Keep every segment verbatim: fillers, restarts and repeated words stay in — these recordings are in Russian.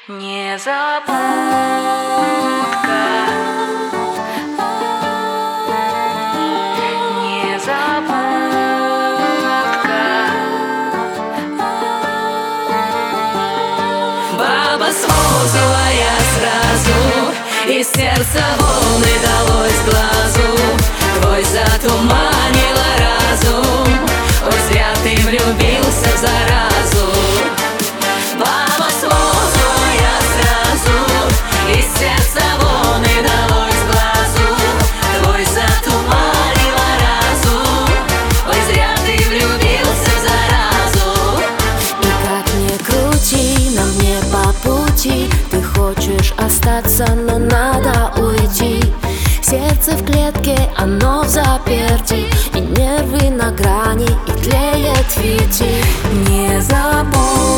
Незабудка. Незабудка. Баба смолзлая сразу, из сердца волны далось глазу. Твой затуманила разум, ой, зря ты влюбился в заразу. Баба смолзлая сразу, из сердца волны далось глазу. Твой затуманила разум, ой, зря ты влюбился в заразу. И как ни крути, нам не по пути. Ты хочешь остаться, но надо уйти. Сердце в клетке, оно в заперти, и нервы на грани, и тлеет фитиль. Незабудка,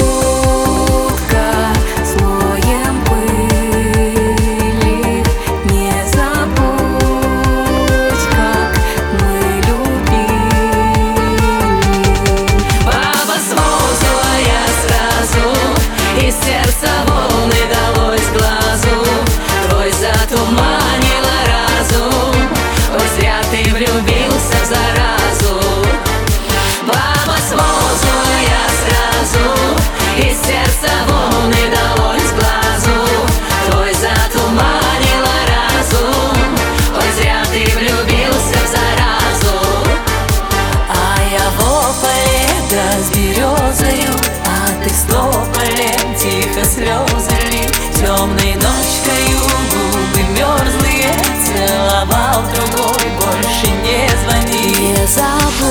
слоем пыли. Не забудь, как мы любили. Баба смолзлая сразу, из сердца волны далось глазу. Твой затуманила разум, ой, зря ты влюбился в заразу. Баба смолзлая сразу, из сердца волны далось глазу. Твой затуманила разум, ой, зря ты влюбился в заразу. А я в поле, да с березою, а ты с тополем тихо слезы лил. Темной ночкою губы мерзлые целовал другой, больше не звони. Незабудка,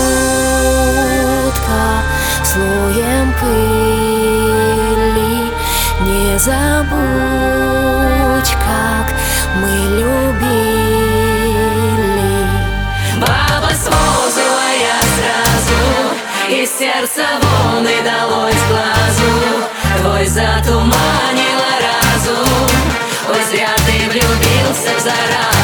слоем пыли. Не забудь, как мы любили. Баба смолзлая сразу, из сердца волны далось глазу. Твой затуманила разум, ой, зря ты влюбился в заразу.